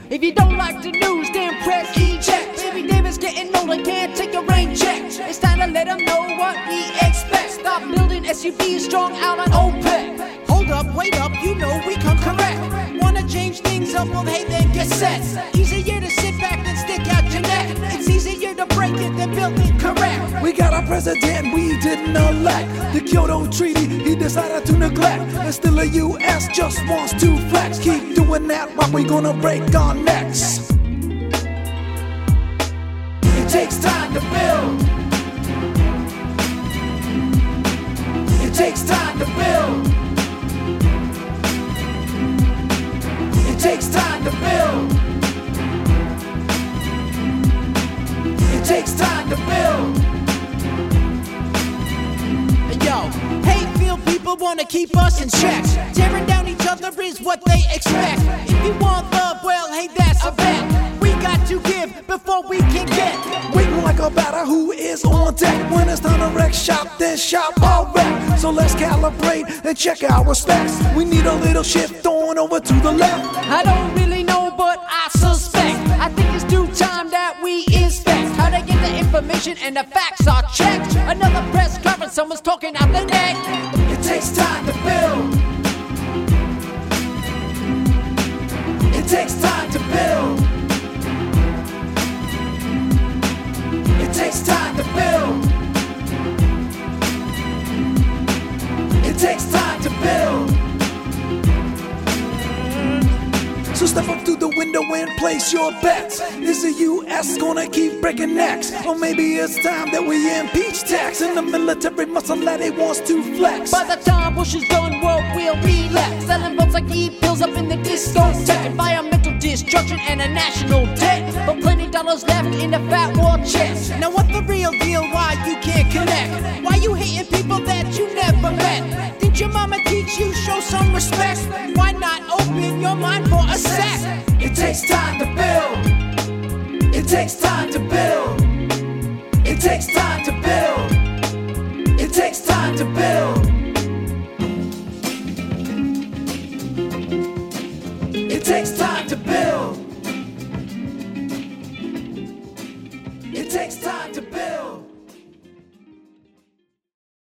If you don't like the news, then press eject. Baby David's getting old and can't take a rain check. It's time to let him know what we expect. Stop building SUVs strong out on OPEC. Hold up, wait up, you know we come correct. Wanna change things up, well hey then get set. Easier to sit back than stick out your neck. It's easier to break it than build it correct. We got our president we didn't elect. The Kyoto Treaty he decided to neglect. And still the US just wants to flex. Keep doing that while we gonna break our necks. It takes time to build. It takes time to build. It takes time to build. It takes time to build. Yo, hate-filled people wanna keep us in check. Tearing down each other is what they expect. If you want love, well, hey, that's a bet. We got to give before we can get. Waiting like a batter who is on deck. When it's time to wreck shop, then shop all wreck. So let's calibrate and check our specs. We need a little shift on over to the left. I don't really know, but I suspect. I think it's due time that we inspect how they get the information and the facts are checked. Another press conference, someone's talking out the neck. It takes time to build. It takes time to build. It takes time to build. It takes time to build. So step up to the window and place your bets. Is the US gonna keep breaking necks? Or maybe it's time that we impeach tax. And the military muscle that it wants to flex. By the time Bush is done, world will relax. Selling votes like e-pills up in the discotheque. Environmental destruction and a national debt. But plenty dollars left in the fat war chest. Now what's the real deal? Why you can't connect? Why you hating people that you never met? Did your mama teach you show some respect? Why not open your mind for a sec? It takes time to build. It takes time to build. It takes time to build. It takes time to build. It takes time to build.